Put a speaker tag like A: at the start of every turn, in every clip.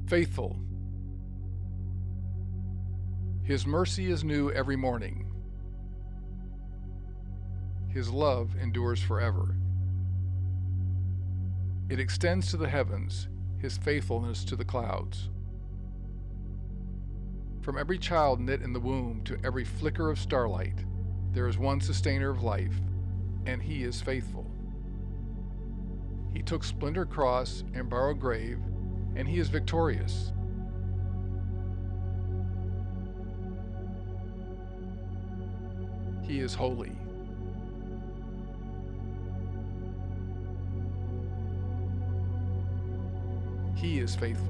A: Faithful. His mercy is new every morning. His love endures forever. It extends to the heavens, His faithfulness to the clouds. From every child knit in the womb to every flicker of starlight, there is one sustainer of life, and He is faithful. He took splintered cross and borrowed grave, and He is victorious. He is holy. He is faithful.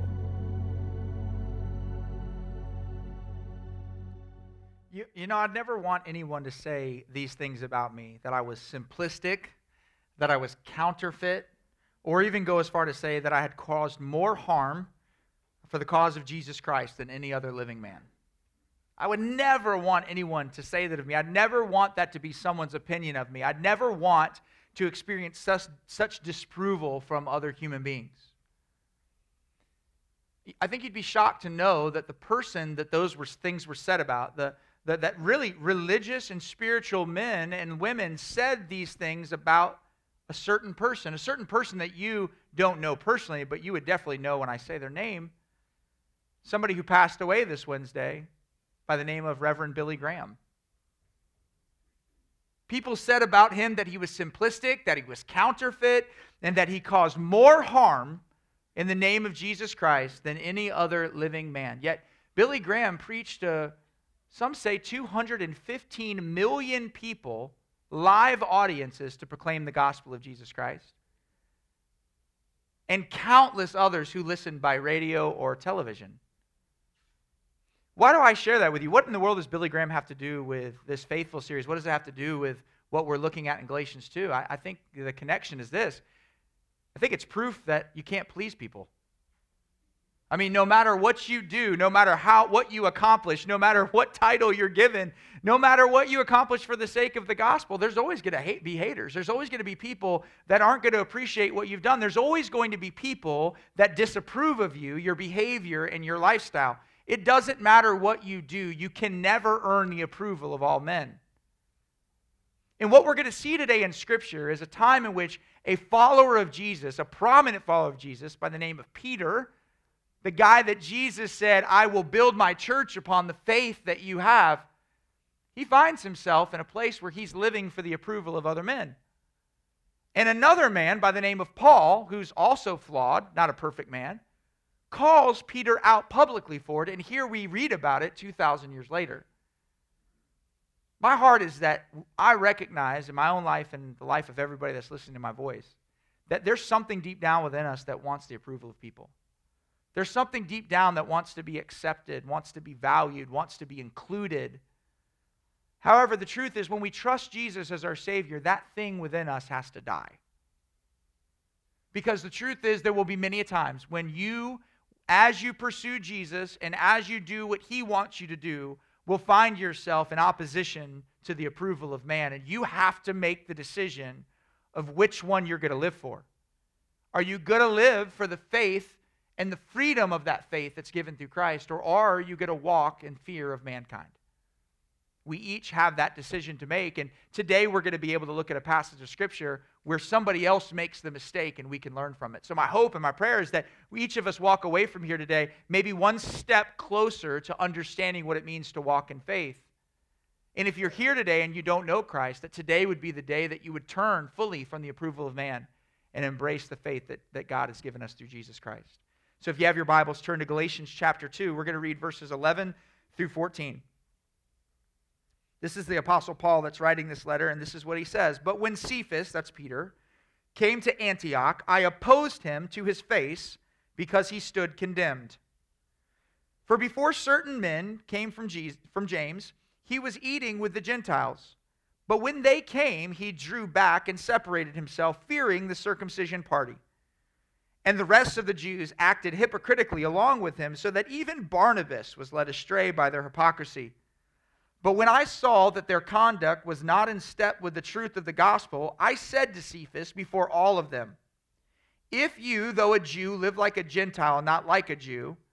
B: You know, I'd never want anyone to say these things about me, that I was simplistic, that I was counterfeit, or even go as far to say that I had caused more harm for the cause of Jesus Christ than any other living man. I would never want anyone to say that of me. I'd never want that to be someone's opinion of me. I'd never want to experience such disapproval from other human beings. I think you'd be shocked to know that the person that those things were said about, that really religious and spiritual men and women said these things about a certain person that you don't know personally, but you would definitely know when I say their name. Somebody who passed away this Wednesday by the name of Reverend Billy Graham. People said about him that he was simplistic, that he was counterfeit, and that he caused more harm in the name of Jesus Christ than any other living man. Yet Billy Graham preached to, some say, 215 million people, live audiences, to proclaim the gospel of Jesus Christ. And countless others who listened by radio or television. Why do I share that with you? What in the world does Billy Graham have to do with this Faithful series? What does it have to do with what we're looking at in Galatians 2? I think the connection is this. I think it's proof that you can't please people. I mean, no matter what you do, no matter what you accomplish, no matter what title you're given, no matter what you accomplish for the sake of the gospel, there's always going to be haters. There's always going to be people that aren't going to appreciate what you've done. There's always going to be people that disapprove of you, your behavior, and your lifestyle. It doesn't matter what you do. You can never earn the approval of all men. And what we're going to see today in Scripture is a time in which a follower of Jesus, a prominent follower of Jesus by the name of Peter, the guy that Jesus said, I will build my church upon the faith that you have, he finds himself in a place where he's living for the approval of other men. And another man by the name of Paul, who's also flawed, not a perfect man, calls Peter out publicly for it, and here we read about it 2,000 years later. My heart is that I recognize in my own life and the life of everybody that's listening to my voice that there's something deep down within us that wants the approval of people. There's something deep down that wants to be accepted, wants to be valued, wants to be included. However, the truth is when we trust Jesus as our Savior, that thing within us has to die. Because the truth is there will be many times when you, as you pursue Jesus and as you do what He wants you to do, will find yourself in opposition to the approval of man. And you have to make the decision of which one you're going to live for. Are you going to live for the faith and the freedom of that faith that's given through Christ, or are you going to walk in fear of mankind? We each have that decision to make, and today we're going to be able to look at a passage of Scripture where somebody else makes the mistake and we can learn from it. So my hope and my prayer is that each of us walk away from here today maybe one step closer to understanding what it means to walk in faith. And if you're here today and you don't know Christ, that today would be the day that you would turn fully from the approval of man and embrace the faith that God has given us through Jesus Christ. So if you have your Bibles, turn to Galatians chapter 2. We're going to read verses 11 through 14. This is the Apostle Paul that's writing this letter, and this is what he says. But when Cephas, that's Peter, came to Antioch, I opposed him to his face because he stood condemned. For before certain men came from James, he was eating with the Gentiles. But when they came, he drew back and separated himself, fearing the circumcision party. And the rest of the Jews acted hypocritically along with him, so that even Barnabas was led astray by their hypocrisy. But when I saw that their conduct was not in step with the truth of the gospel, I said to Cephas before all of them, if you, though a Jew, live like a Gentile, not like a Jew,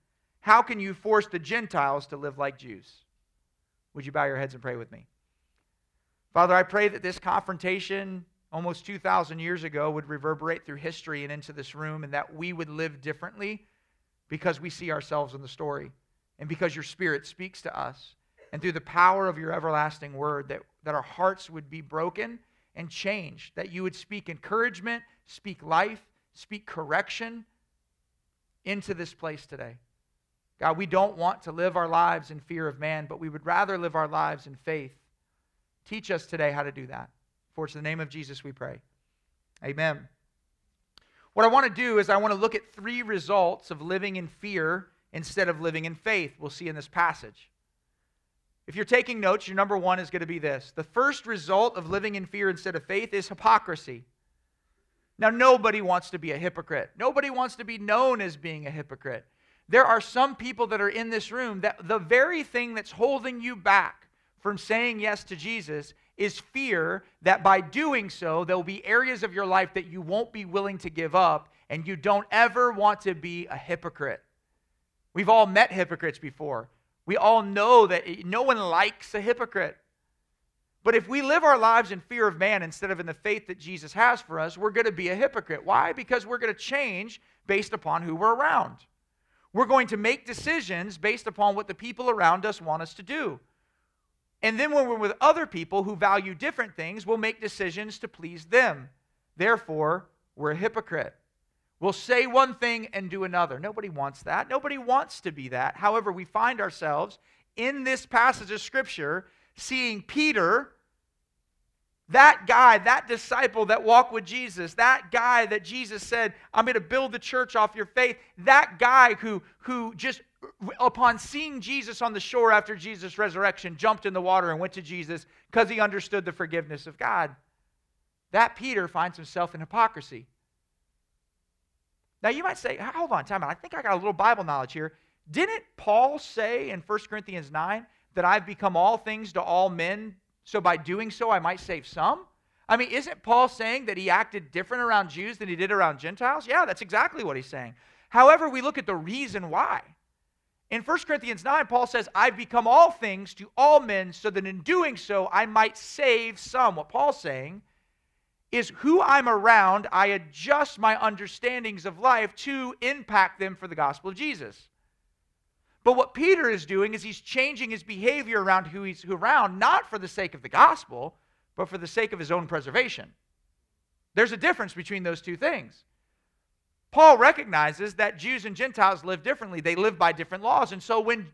B: how can you force the Gentiles to live like Jews? Would you bow your heads and pray with me? Father, I pray that this confrontation almost 2,000 years ago would reverberate through history and into this room, and that we would live differently because we see ourselves in the story and because your Spirit speaks to us. And through the power of your everlasting word, that our hearts would be broken and changed, that you would speak encouragement, speak life, speak correction into this place today. God, we don't want to live our lives in fear of man, but we would rather live our lives in faith. Teach us today how to do that. For it's in the name of Jesus we pray. Amen. What I want to do is I want to look at 3 results of living in fear instead of living in faith. We'll see in this passage. If you're taking notes, your number 1 is going to be this. The first result of living in fear instead of faith is hypocrisy. Now, nobody wants to be a hypocrite. Nobody wants to be known as being a hypocrite. There are some people that are in this room that the very thing that's holding you back from saying yes to Jesus is fear that by doing so, there will be areas of your life that you won't be willing to give up, and you don't ever want to be a hypocrite. We've all met hypocrites before. We all know that no one likes a hypocrite. But if we live our lives in fear of man instead of in the faith that Jesus has for us, we're going to be a hypocrite. Why? Because we're going to change based upon who we're around. We're going to make decisions based upon what the people around us want us to do. And then when we're with other people who value different things, we'll make decisions to please them. Therefore, we're a hypocrite. We'll say one thing and do another. Nobody wants that. Nobody wants to be that. However, we find ourselves in this passage of Scripture seeing Peter, that guy, that disciple that walked with Jesus, that guy that Jesus said, I'm going to build the church off your faith, that guy who just upon seeing Jesus on the shore after Jesus' resurrection, jumped in the water and went to Jesus because he understood the forgiveness of God. That Peter finds himself in hypocrisy. Now you might say, hold on, time out. I think I got a little Bible knowledge here. Didn't Paul say in 1 Corinthians 9 that I've become all things to all men, so by doing so I might save some? I mean, isn't Paul saying that he acted different around Jews than he did around Gentiles? Yeah, that's exactly what he's saying. However, we look at the reason why. In 1 Corinthians 9, Paul says, I've become all things to all men so that in doing so I might save some. What Paul's saying is who I'm around, I adjust my understandings of life to impact them for the gospel of Jesus. But what Peter is doing is he's changing his behavior around who he's around, not for the sake of the gospel, but for the sake of his own preservation. There's a difference between those two things. Paul recognizes that Jews and Gentiles live differently. They live by different laws. And so when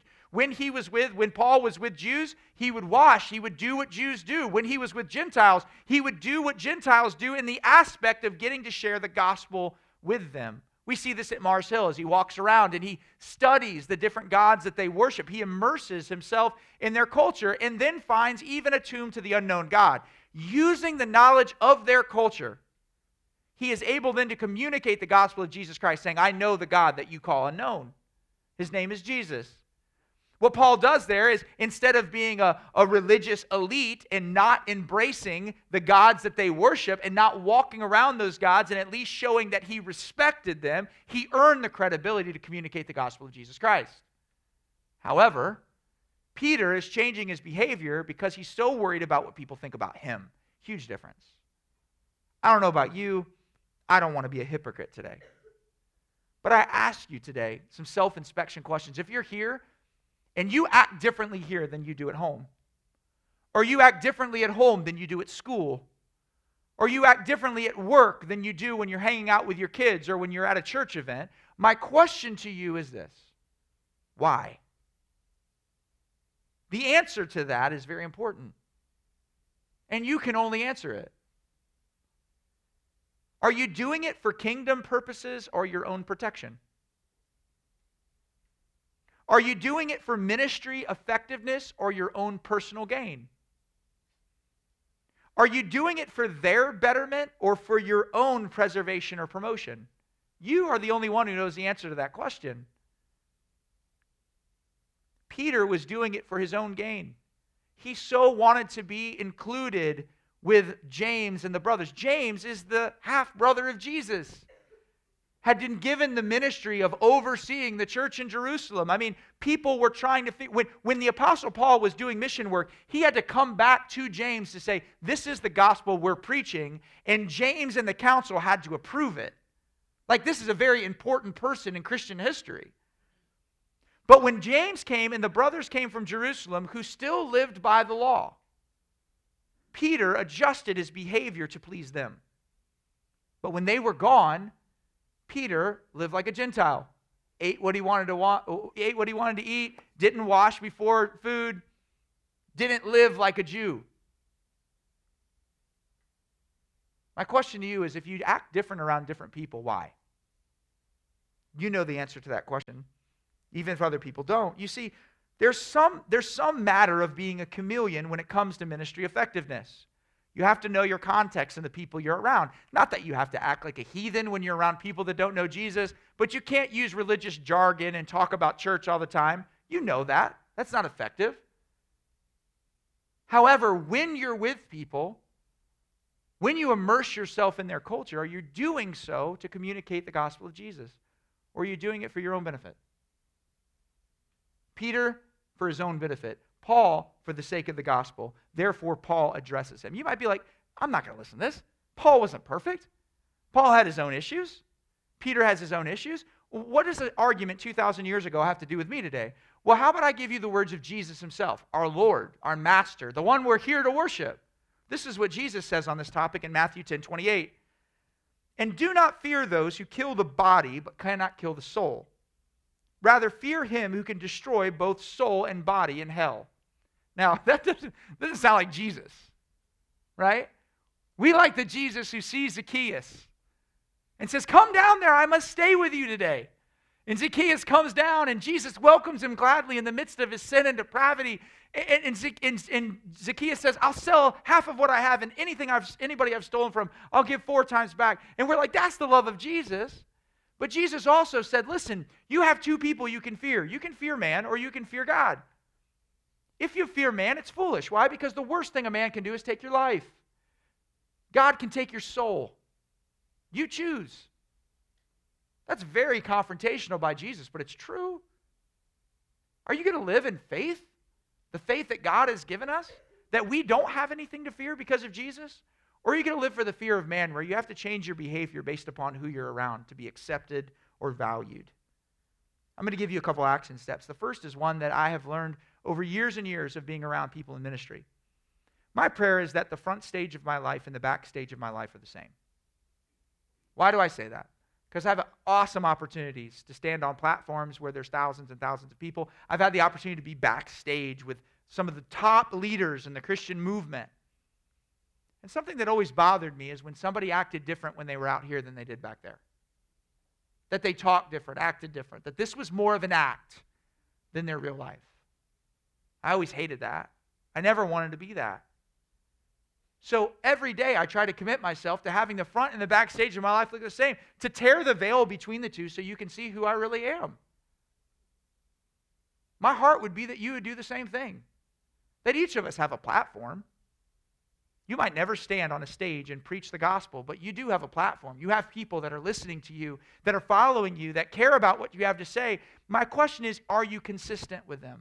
B: Paul was with Jews, he would wash, he would do what Jews do. When he was with Gentiles, he would do what Gentiles do in the aspect of getting to share the gospel with them. We see this at Mars Hill as he walks around and he studies the different gods that they worship. He immerses himself in their culture and then finds even a tomb to the unknown God. Using the knowledge of their culture, he is able then to communicate the gospel of Jesus Christ, saying, I know the God that you call unknown. His name is Jesus. What Paul does there is, instead of being a religious elite and not embracing the gods that they worship and not walking around those gods and at least showing that he respected them, he earned the credibility to communicate the gospel of Jesus Christ. However, Peter is changing his behavior because he's so worried about what people think about him. Huge difference. I don't know about you. I don't want to be a hypocrite today. But I ask you today some self-inspection questions. If you're here and you act differently here than you do at home, or you act differently at home than you do at school, or you act differently at work than you do when you're hanging out with your kids or when you're at a church event, my question to you is this: why? The answer to that is very important, and you can only answer it. Are you doing it for kingdom purposes or your own protection? Are you doing it for ministry effectiveness or your own personal gain? Are you doing it for their betterment or for your own preservation or promotion? You are the only one who knows the answer to that question. Peter was doing it for his own gain. He so wanted to be included with James and the brothers. James is the half-brother of Jesus. had been given the ministry of overseeing the church in Jerusalem. I mean, people were trying to think, when the Apostle Paul was doing mission work, he had to come back to James to say, this is the gospel we're preaching, and James and the council had to approve it. Like, this is a very important person in Christian history. But when James came and the brothers came from Jerusalem who still lived by the law, Peter adjusted his behavior to please them. But when they were gone, Peter lived like a Gentile. Ate what he wanted to eat, didn't wash before food, didn't live like a Jew. My question to you is, if you act different around different people, why? You know the answer to that question, even if other people don't. You see, there's some matter of being a chameleon when it comes to ministry effectiveness. You have to know your context and the people you're around. Not that you have to act like a heathen when you're around people that don't know Jesus, but you can't use religious jargon and talk about church all the time. You know that. That's not effective. However, when you're with people, when you immerse yourself in their culture, are you doing so to communicate the gospel of Jesus? Or are you doing it for your own benefit? Peter, for his own benefit. Paul, for the sake of the gospel. Therefore, Paul addresses him. You might be like, I'm not going to listen to this. Paul wasn't perfect. Paul had his own issues. Peter has his own issues. What does an argument 2,000 years ago have to do with me today? Well, how about I give you the words of Jesus himself, our Lord, our Master, the one we're here to worship. This is what Jesus says on this topic in Matthew 10:28. And do not fear those who kill the body but cannot kill the soul. Rather, fear him who can destroy both soul and body in hell. Now, that doesn't sound like Jesus, right? We like the Jesus who sees Zacchaeus and says, come down there, I must stay with you today. And Zacchaeus comes down, and Jesus welcomes him gladly in the midst of his sin and depravity. And Zacchaeus says, I'll sell half of what I have, and anybody I've stolen from, I'll give 4 times back. And we're like, that's the love of Jesus. But Jesus also said, listen, you have 2 people you can fear. You can fear man, or you can fear God. If you fear man, it's foolish. Why? Because the worst thing a man can do is take your life. God can take your soul. You choose. That's very confrontational by Jesus, but it's true. Are you going to live in faith? The faith that God has given us? That we don't have anything to fear because of Jesus? Or are you going to live for the fear of man, where you have to change your behavior based upon who you're around to be accepted or valued? I'm going to give you a couple action steps. The first is one that I have learned over years and years of being around people in ministry. My prayer is that the front stage of my life and the back stage of my life are the same. Why do I say that? Because I have awesome opportunities to stand on platforms where there's thousands and thousands of people. I've had the opportunity to be backstage with some of the top leaders in the Christian movement. And something that always bothered me is when somebody acted different when they were out here than they did back there. That they talked different, acted different. That this was more of an act than their real life. I always hated that. I never wanted to be that. So every day I try to commit myself to having the front and the back stage of my life look the same, to tear the veil between the two so you can see who I really am. My heart would be that you would do the same thing. That each of us have a platform. You might never stand on a stage and preach the gospel, but you do have a platform. You have people that are listening to you, that are following you, that care about what you have to say. My question is, are you consistent with them?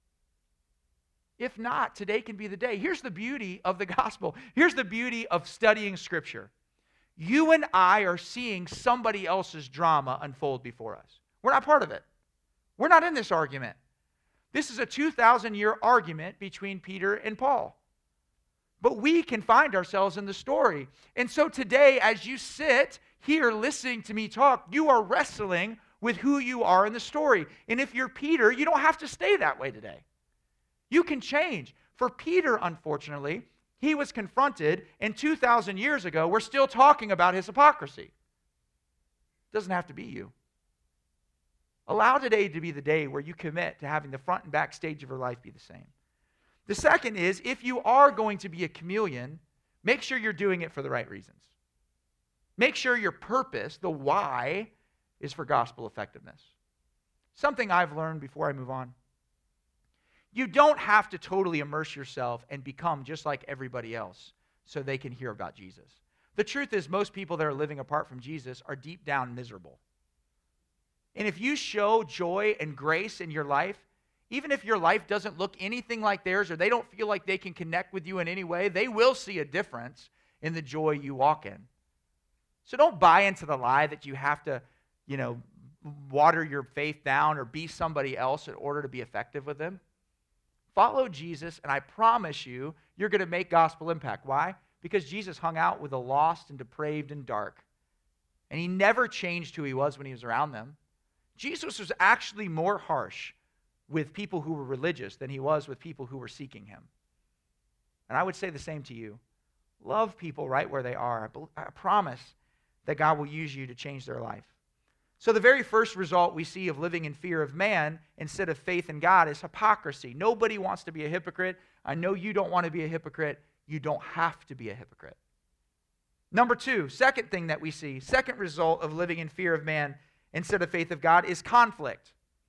B: If not, today can be the day. Here's the beauty of the gospel. Here's the beauty of studying Scripture. You and I are seeing somebody else's drama unfold before us. We're not part of it. We're not in this argument. This is a 2,000-year argument between Peter and Paul. But we can find ourselves in the story. And so today, as you sit here listening to me talk, you are wrestling with who you are in the story. And if you're Peter, you don't have to stay that way today. You can change. For Peter, unfortunately, he was confronted, and 2,000 years ago, we're still talking about his hypocrisy. It doesn't have to be you. Allow today to be the day where you commit to having the front and back stage of your life be the same. The second is, if you are going to be a chameleon, make sure you're doing it for the right reasons. Make sure your purpose, the why, is for gospel effectiveness. Something I've learned before I move on. You don't have to totally immerse yourself and become just like everybody else so they can hear about Jesus. The truth is, most people that are living apart from Jesus are deep down miserable. And if you show joy and grace in your life, even if your life doesn't look anything like theirs or they don't feel like they can connect with you in any way, they will see a difference in the joy you walk in. So don't buy into the lie that you have to, water your faith down or be somebody else in order to be effective with them. Follow Jesus, and I promise you, you're going to make gospel impact. Why? Because Jesus hung out with the lost and depraved and dark. And he never changed who he was when he was around them. Jesus was actually more harsh with people who were religious than he was with people who were seeking him. And I would say the same to you. Love people right where they are. I promise that God will use you to change their life. So the very first result we see of living in fear of man instead of faith in God is hypocrisy. Nobody wants to be a hypocrite. I know you don't want to be a hypocrite. You don't have to be a hypocrite. Number two, second thing that we see, second result of living in fear of man instead of faith of God is conflict.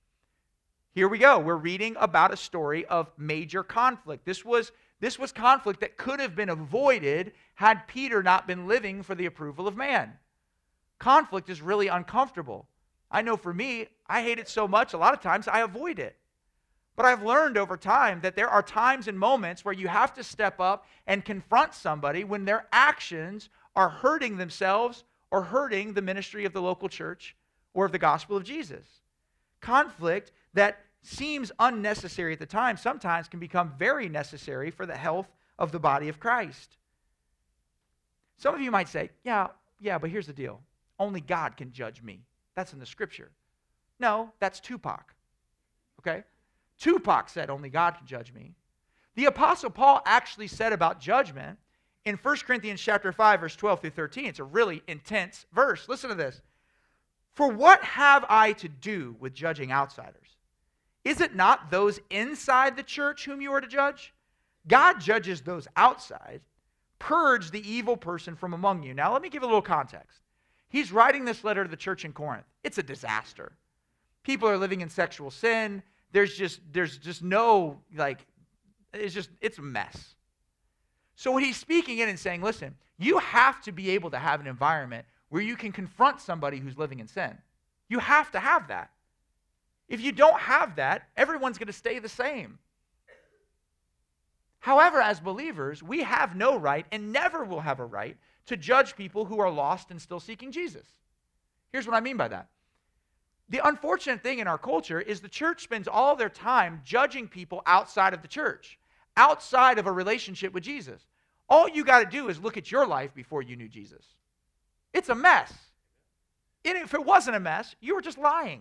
B: Here we go. We're reading about a story of major conflict. This was conflict that could have been avoided had Peter not been living for the approval of man. Conflict is really uncomfortable. I know for me, I hate it so much, a lot of times I avoid it. But I've learned over time that there are times and moments where you have to step up and confront somebody when their actions are hurting themselves or hurting the ministry of the local church or of the gospel of Jesus. Conflict that seems unnecessary at the time sometimes can become very necessary for the health of the body of Christ. Some of you might say, yeah, but here's the deal. Only God can judge me. That's in the scripture. No, that's Tupac. Okay? Tupac said only God can judge me. The Apostle Paul actually said about judgment in 1 Corinthians chapter 5, verse 12 through 13. It's a really intense verse. Listen to this. For what have I to do with judging outsiders? Is it not those inside the church whom you are to judge? God judges those outside. Purge the evil person from among you. Now, let me give a little context. He's writing this letter to the church in Corinth. It's a disaster. People are living in sexual sin. There's just no, it's a mess. So what he's speaking in and saying, listen, you have to be able to have an environment where you can confront somebody who's living in sin. You have to have that. If you don't have that, everyone's going to stay the same. However, as believers, we have no right and never will have a right to judge people who are lost and still seeking Jesus. Here's what I mean by that. The unfortunate thing in our culture is the church spends all their time judging people outside of the church, outside of a relationship with Jesus. All you got to do is look at your life before you knew Jesus. It's a mess. And if it wasn't a mess, you were just lying.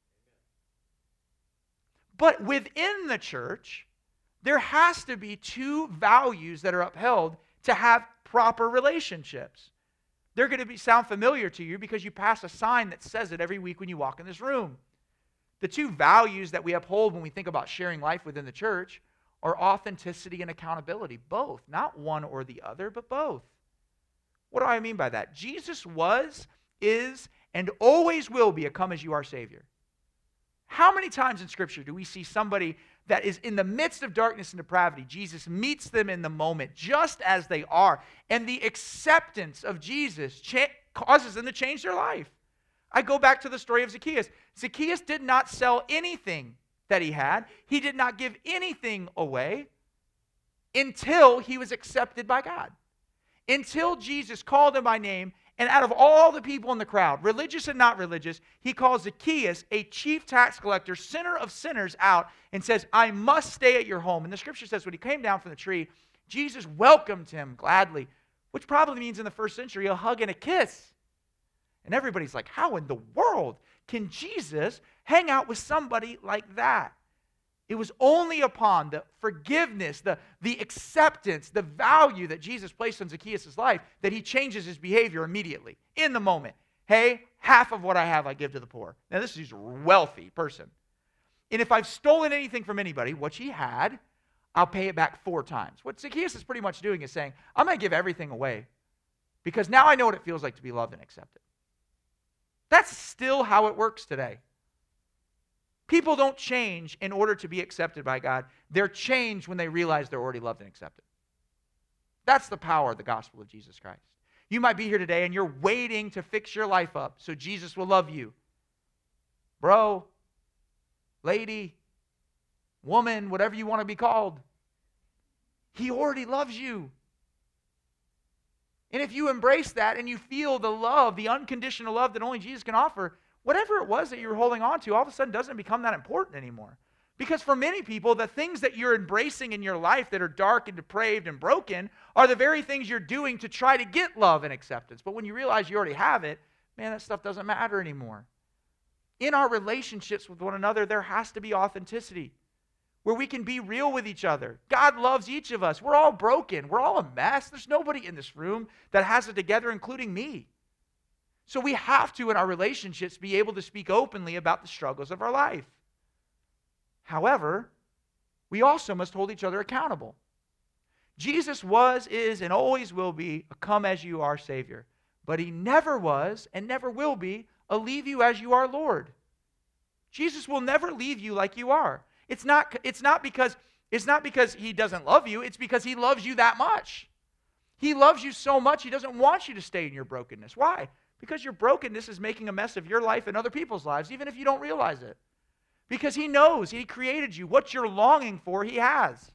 B: But within the church, there has to be two values that are upheld to have proper relationships. They're going to sound familiar to you because you pass a sign that says it every week when you walk in this room. The two values that we uphold when we think about sharing life within the church are authenticity and accountability. Both. Not one or the other, but both. What do I mean by that? Jesus was, is, and always will be a come-as-you-are Savior. How many times in Scripture do we see somebody that is in the midst of darkness and depravity? Jesus meets them in the moment, just as they are. And the acceptance of Jesus causes them to change their life. I go back to the story of Zacchaeus. Zacchaeus did not sell anything that he had. He did not give anything away until he was accepted by God. Until Jesus called him by name. And out of all the people in the crowd, religious and not religious, he calls Zacchaeus, a chief tax collector, sinner of sinners, out and says, I must stay at your home. And the scripture says when he came down from the tree, Jesus welcomed him gladly, which probably means in the first century a hug and a kiss. And everybody's like, how in the world can Jesus hang out with somebody like that? It was only upon the forgiveness, the acceptance, the value that Jesus placed on Zacchaeus' life that he changes his behavior immediately, in the moment. Hey, half of what I have I give to the poor. Now this is a wealthy person. And if I've stolen anything from anybody, which he had, I'll pay it back 4 times. What Zacchaeus is pretty much doing is saying, I'm going to give everything away because now I know what it feels like to be loved and accepted. That's still how it works today. People don't change in order to be accepted by God. They're changed when they realize they're already loved and accepted. That's the power of the gospel of Jesus Christ. You might be here today and you're waiting to fix your life up so Jesus will love you. bro, lady, woman, whatever you want to be called. He already loves you. And if you embrace that and you feel the love, the unconditional love that only Jesus can offer, whatever it was that you were holding on to all of a sudden doesn't become that important anymore. Because for many people, the things that you're embracing in your life that are dark and depraved and broken are the very things you're doing to try to get love and acceptance. But when you realize you already have it, man, that stuff doesn't matter anymore. In our relationships with one another, there has to be authenticity, where we can be real with each other. God loves each of us. We're all broken. We're all a mess. There's nobody in this room that has it together, including me. So we have to, in our relationships, be able to speak openly about the struggles of our life. However, we also must hold each other accountable. Jesus was, is, and always will be a come-as-you-are Savior. But he never was and never will be a leave-you-as-you-are Lord. Jesus will never leave you like you are. It's not because he doesn't love you. It's because he loves you that much. He loves you so much, he doesn't want you to stay in your brokenness. Why? Because your brokenness is making a mess of your life and other people's lives, even if you don't realize it. Because he knows, he created you. What you're longing for, he has.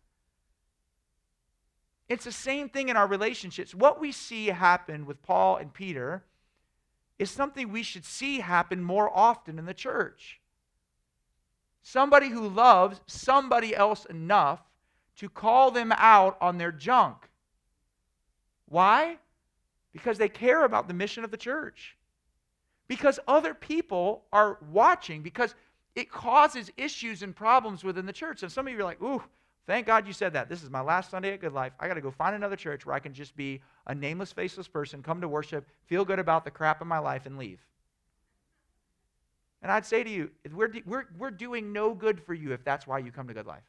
B: It's the same thing in our relationships. What we see happen with Paul and Peter is something we should see happen more often in the church. Somebody who loves somebody else enough to call them out on their junk. Why? Because they care about the mission of the church. Because other people are watching. Because it causes issues and problems within the church. And some of you are like, ooh, thank God you said that. This is my last Sunday at Good Life. I got to go find another church where I can just be a nameless, faceless person, come to worship, feel good about the crap in my life, and leave. And I'd say to you, we're doing no good for you if that's why you come to Good Life.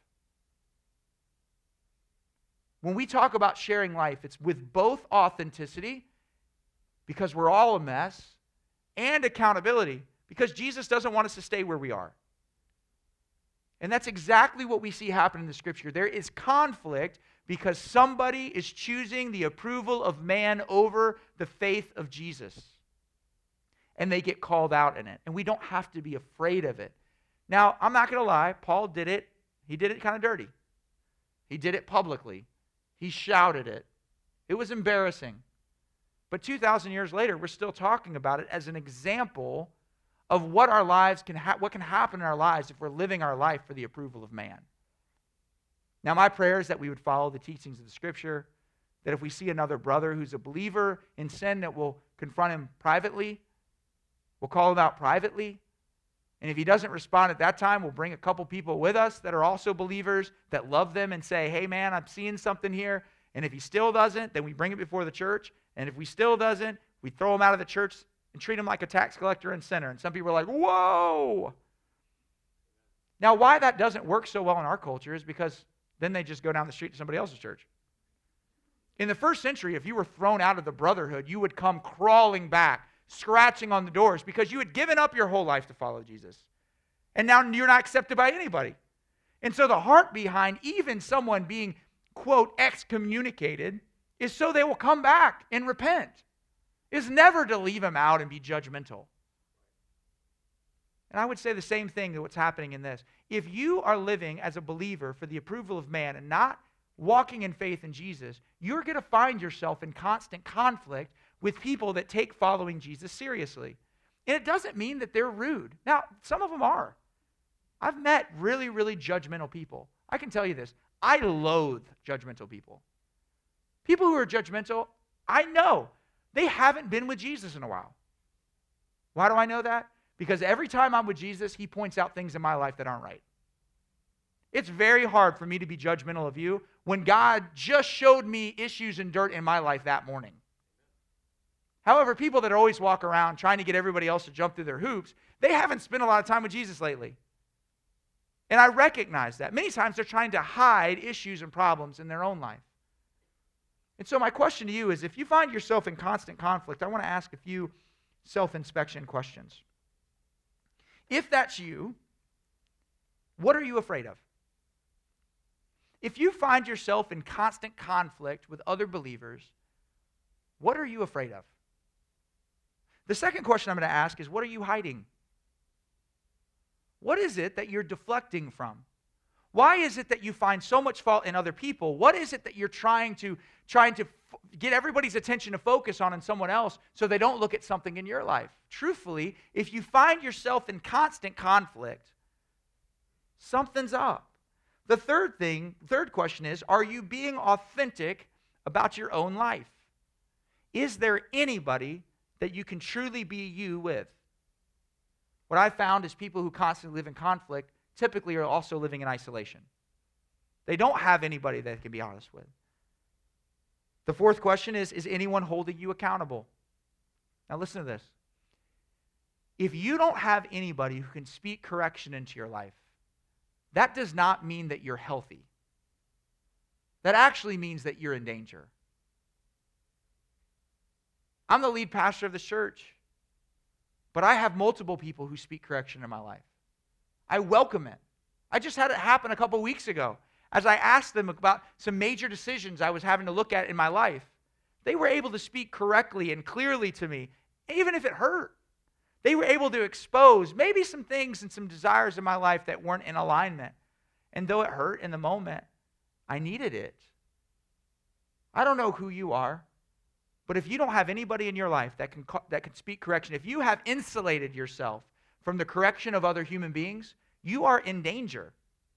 B: When we talk about sharing life, it's with both authenticity, because we're all a mess, and accountability, because Jesus doesn't want us to stay where we are. And that's exactly what we see happen in the Scripture. There is conflict because somebody is choosing the approval of man over the faith of Jesus. And they get called out in it. And we don't have to be afraid of it. Now, I'm not going to lie. Paul did it. He did it kind of dirty. He did it publicly. He shouted it. It was embarrassing. But 2,000 years later, we're still talking about it as an example of what our lives what can happen in our lives if we're living our life for the approval of man. Now, my prayer is that we would follow the teachings of the Scripture, that if we see another brother who's a believer in sin, that we'll confront him privately. We'll call him out privately. And if he doesn't respond at that time, we'll bring a couple people with us that are also believers, that love them, and say, hey man, I'm seeing something here. And if he still doesn't, then we bring it before the church. And if he still doesn't, we throw him out of the church and treat him like a tax collector and sinner. And some people are like, whoa. Now, why that doesn't work so well in our culture is because then they just go down the street to somebody else's church. In the first century, if you were thrown out of the brotherhood, you would come crawling back, scratching on the doors, because you had given up your whole life to follow Jesus. And now you're not accepted by anybody. And so the heart behind even someone being, quote, excommunicated is so they will come back and repent. Is never to leave them out and be judgmental. And I would say the same thing to what's happening in this. If you are living as a believer for the approval of man and not walking in faith in Jesus, you're going to find yourself in constant conflict with people that take following Jesus seriously. And it doesn't mean that they're rude. Now, some of them are. I've met really, really judgmental people. I can tell you this. I loathe judgmental people. People who are judgmental, I know they haven't been with Jesus in a while. Why do I know that? Because every time I'm with Jesus, he points out things in my life that aren't right. It's very hard for me to be judgmental of you when God just showed me issues and dirt in my life that morning. However, people that always walk around trying to get everybody else to jump through their hoops, they haven't spent a lot of time with Jesus lately. And I recognize that. Many times they're trying to hide issues and problems in their own life. And so my question to you is, if you find yourself in constant conflict, I want to ask a few self-inspection questions. If that's you, what are you afraid of? If you find yourself in constant conflict with other believers, what are you afraid of? The second question I'm going to ask is, what are you hiding? What is it that you're deflecting from? Why is it that you find so much fault in other people? What is it that you're trying to get everybody's attention to focus on in someone else so they don't look at something in your life? Truthfully, if you find yourself in constant conflict, something's up. The third question is, are you being authentic about your own life? Is there anybody that you can truly be you with? What I found is people who constantly live in conflict typically are also living in isolation. They don't have anybody they can be honest with. The fourth question is anyone holding you accountable? Now listen to this. If you don't have anybody who can speak correction into your life, that does not mean that you're healthy. That actually means that you're in danger. I'm the lead pastor of the church, but I have multiple people who speak correction in my life. I welcome it. I just had it happen a couple weeks ago. As I asked them about some major decisions I was having to look at in my life, they were able to speak correctly and clearly to me, even if it hurt. They were able to expose maybe some things and some desires in my life that weren't in alignment. And though it hurt in the moment, I needed it. I don't know who you are, but if you don't have anybody in your life that can speak correction, if you have insulated yourself from the correction of other human beings, you are in danger.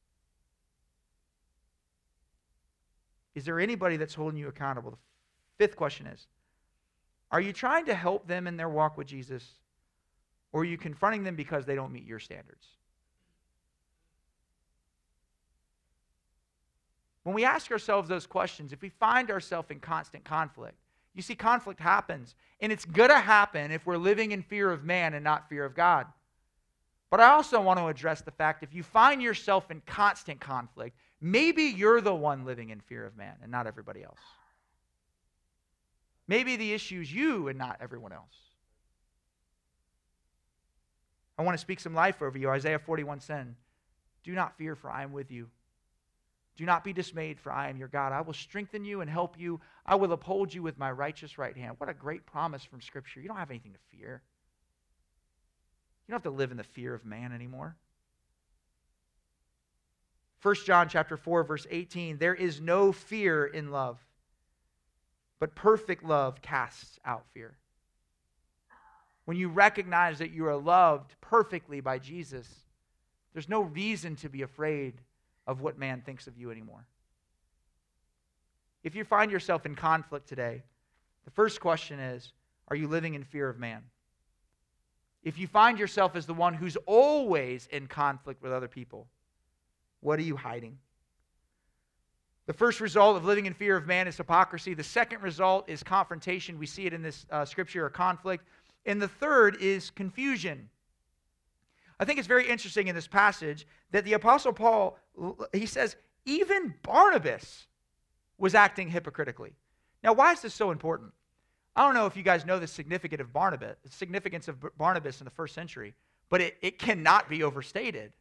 B: Is there anybody that's holding you accountable? The fifth question is, are you trying to help them in their walk with Jesus, or are you confronting them because they don't meet your standards? When we ask ourselves those questions, if we find ourselves in constant conflict, you see, conflict happens, and it's going to happen if we're living in fear of man and not fear of God. But I also want to address the fact if you find yourself in constant conflict, maybe you're the one living in fear of man and not everybody else. Maybe the issue is you and not everyone else. I want to speak some life over you. Isaiah 41:10. Do not fear, for I am with you. Do not be dismayed, for I am your God. I will strengthen you and help you. I will uphold you with my righteous right hand. What a great promise from Scripture. You don't have anything to fear. You don't have to live in the fear of man anymore. 1 John chapter 4, verse 18, there is no fear in love, but perfect love casts out fear. When you recognize that you are loved perfectly by Jesus, there's no reason to be afraid of what man thinks of you anymore. If you find yourself in conflict today, the first question is, are you living in fear of man? If you find yourself as the one who's always in conflict with other people, what are you hiding? The first result of living in fear of man is hypocrisy. The second result is confrontation. We see it in this scripture, or conflict. And the third is confusion. I think it's very interesting in this passage that the Apostle Paul, he says, even Barnabas was acting hypocritically. Now, why is this so important? I don't know if you guys know the significance of Barnabas in the first century, but it cannot be overstated.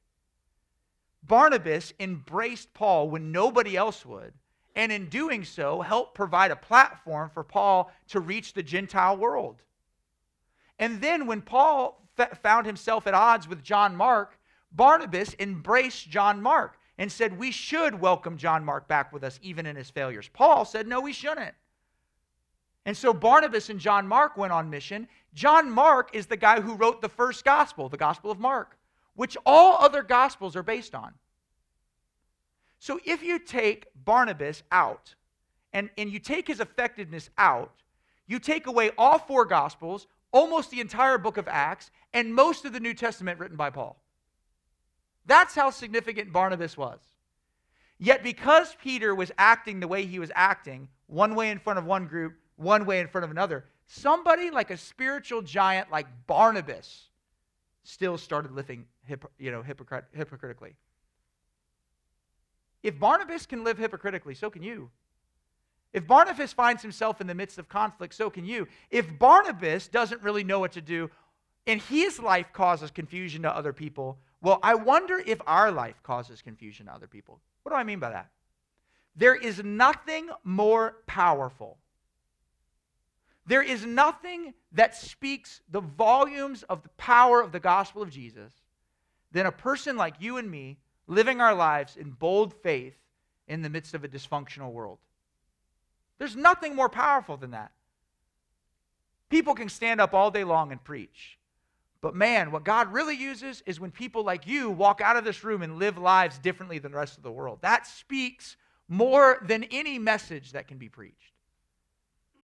B: Barnabas embraced Paul when nobody else would, and in doing so, helped provide a platform for Paul to reach the Gentile world. And then when Paul found himself at odds with John Mark, Barnabas embraced John Mark and said, we should welcome John Mark back with us even in his failures. Paul said, no, we shouldn't. And so Barnabas and John Mark went on mission. John Mark is the guy who wrote the first gospel, the Gospel of Mark, which all other gospels are based on. So if you take Barnabas out, and you take his effectiveness out, you take away all four gospels, almost the entire book of Acts, and most of the New Testament written by Paul. That's how significant Barnabas was. Yet because Peter was acting the way he was acting, one way in front of one group, one way in front of another, somebody like a spiritual giant like Barnabas still started living hypocritically. If Barnabas can live hypocritically, so can you. If Barnabas finds himself in the midst of conflict, so can you. If Barnabas doesn't really know what to do, and his life causes confusion to other people, well, I wonder if our life causes confusion to other people. What do I mean by that? There is nothing more powerful. There is nothing that speaks the volumes of the power of the gospel of Jesus than a person like you and me living our lives in bold faith in the midst of a dysfunctional world. There's nothing more powerful than that. People can stand up all day long and preach. But man, what God really uses is when people like you walk out of this room and live lives differently than the rest of the world. That speaks more than any message that can be preached.